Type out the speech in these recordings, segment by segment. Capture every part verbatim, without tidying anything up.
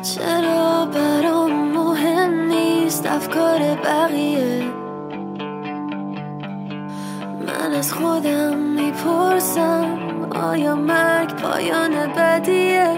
چرا برام مهم نیست افکار بقیه؟ من از خودم میپرسم آیا مرگ پایان بدیه؟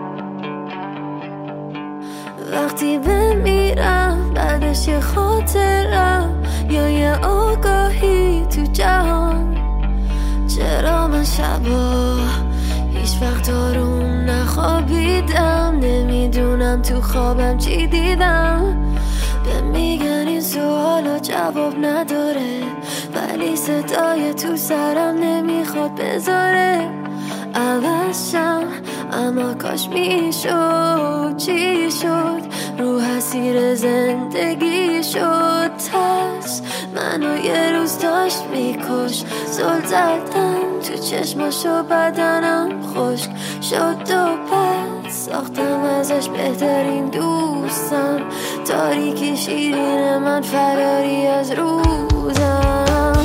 وقتی بمیرم بعدش یه خاطرم یا یه آگاهی تو جهان؟ چرا من شبا هیچ وقت آروم نخوابیدم؟ نمیدونم تو خوابم چی دیدم. به میگن این سوالا جواب نداره، ولی صدای تو سرم نمیخواد بذاره عوضشم. اما کاش میشد، چی شد؟ رو حسیر زندگی شد ترس منو یه روز داشت میکش. زل زدم تو چشماشو بدنم خشک شد و پس ساختم ازش بهترین دوستم. تاریکی شیرین من فراری از روزم،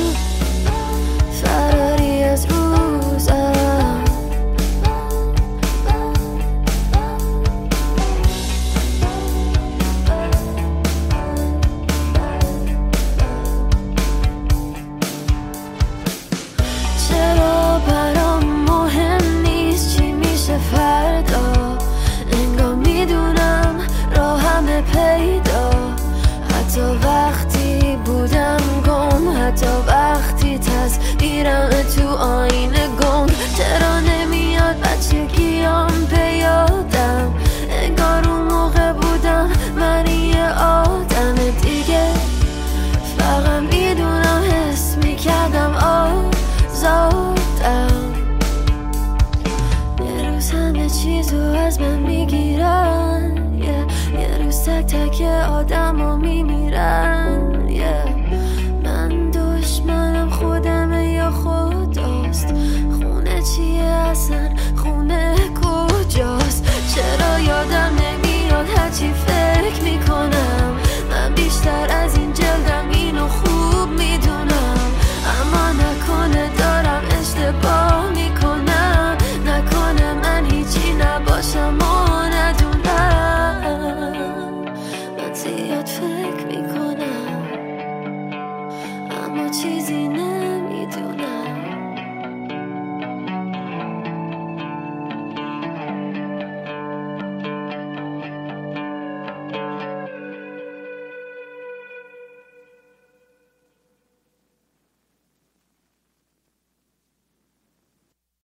فراری از روزم. چرا برام مهم نیست چی میشه فردا؟ انگار میدونم راهم پیدا، حتی وقتی بودم گم، حتی وقتی تصویرم تو آینه گم. چرا نمیاد بچگیام به یادم؟ انگار اون موقع بودم من یه آدم دیگه. فقط میدونم حس میکردم آزادم. یه روز همه چیزو از من میگیرن، yeah. یه روز تک تک آدم ها میمیرن، yeah. من دشمنم خودمه یا خداست؟ خونه چیه اصلا؟ خونه